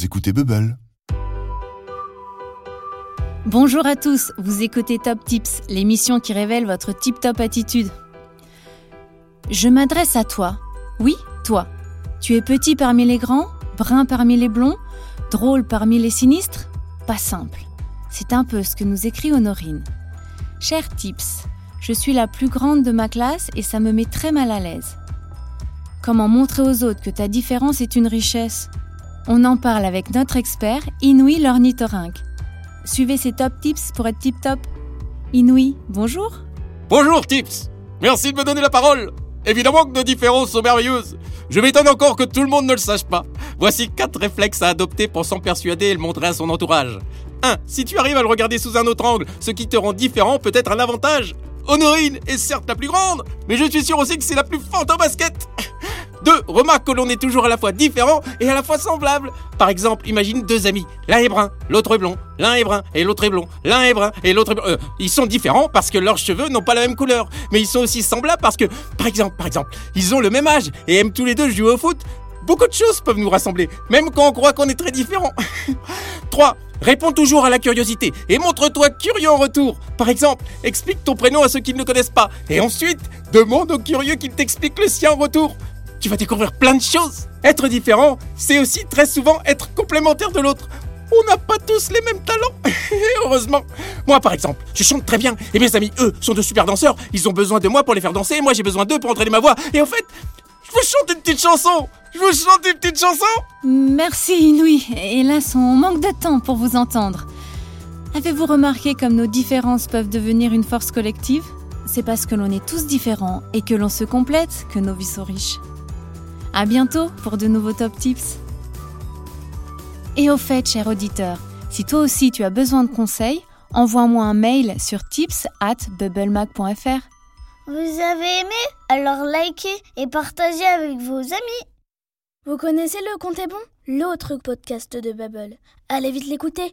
vous écoutez Bubble. Bonjour à tous, vous écoutez Top Tips, l'émission qui révèle votre tip-top attitude. Je m'adresse à toi. Oui, toi. Tu es petit parmi les grands, brun parmi les blonds, drôle parmi les sinistres? Pas simple. C'est un peu ce que nous écrit Honorine. Cher Tips, je suis la plus grande de ma classe et ça me met très mal à l'aise. Comment montrer aux autres que ta différence est une richesse? On en parle avec notre expert, Inouï l'ornithorynque. Suivez ces top tips pour être tip-top. Inouï, bonjour. Bonjour Tips, merci de me donner la parole. Évidemment que nos différences sont merveilleuses. Je m'étonne encore que tout le monde ne le sache pas. Voici 4 réflexes à adopter pour s'en persuader et le montrer à son entourage. 1. Si tu arrives à le regarder sous un autre angle, ce qui te rend différent peut être un avantage. Honorine est certes la plus grande, mais je suis sûr aussi que c'est la plus forte en basket. 2. Remarque que l'on est toujours à la fois différent et à la fois semblable. Par exemple, imagine 2 amis. L'un est brun, l'autre est blond. L'un est brun et l'autre est blond. L'un est brun et l'autre est blond. Ils sont différents parce que leurs cheveux n'ont pas la même couleur. Mais ils sont aussi semblables parce que, par exemple, ils ont le même âge et aiment tous les deux jouer au foot. Beaucoup de choses peuvent nous rassembler, même quand on croit qu'on est très différents. 3. Réponds toujours à la curiosité et montre-toi curieux en retour. Par exemple, explique ton prénom à ceux qui ne le connaissent pas. Et ensuite, demande aux curieux qu'ils t'expliquent le sien en retour. Tu vas découvrir plein de choses. Être différent, c'est aussi très souvent être complémentaire de l'autre. On n'a pas tous les mêmes talents. Heureusement. Moi, par exemple, je chante très bien. Et mes amis, eux, sont de super danseurs. Ils ont besoin de moi pour les faire danser. Et moi, j'ai besoin d'eux pour entraîner ma voix. Et en fait, je vous chante une petite chanson. Merci Inouï. Hélas, on manque de temps pour vous entendre. Avez-vous remarqué comme nos différences peuvent devenir une force collective? C'est parce que l'on est tous différents et que l'on se complète que nos vies sont riches. À bientôt pour de nouveaux top tips. Et au fait, cher auditeur, si toi aussi tu as besoin de conseils, envoie-moi un mail sur tips@bubblemag.fr. Vous avez aimé? Alors likez et partagez avec vos amis. Vous connaissez Le Compte est bon? L'autre podcast de Bubble. Allez vite l'écouter.